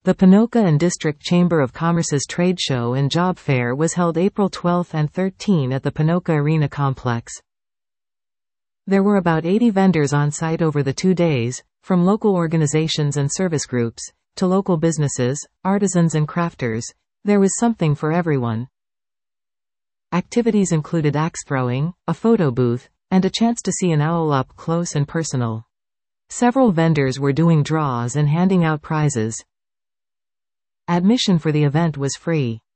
The Ponoka and District Chamber of Commerce's trade show and job fair was held April 12 and 13 at the Ponoka Arena Complex. There were about 80 vendors on site over the 2 days, from local organizations and service groups, to local businesses, artisans and crafters. There was something for everyone. Activities included axe throwing, a photo booth, and a chance to see an owl up close and personal. Several vendors were doing draws and handing out prizes. Admission for the event was free.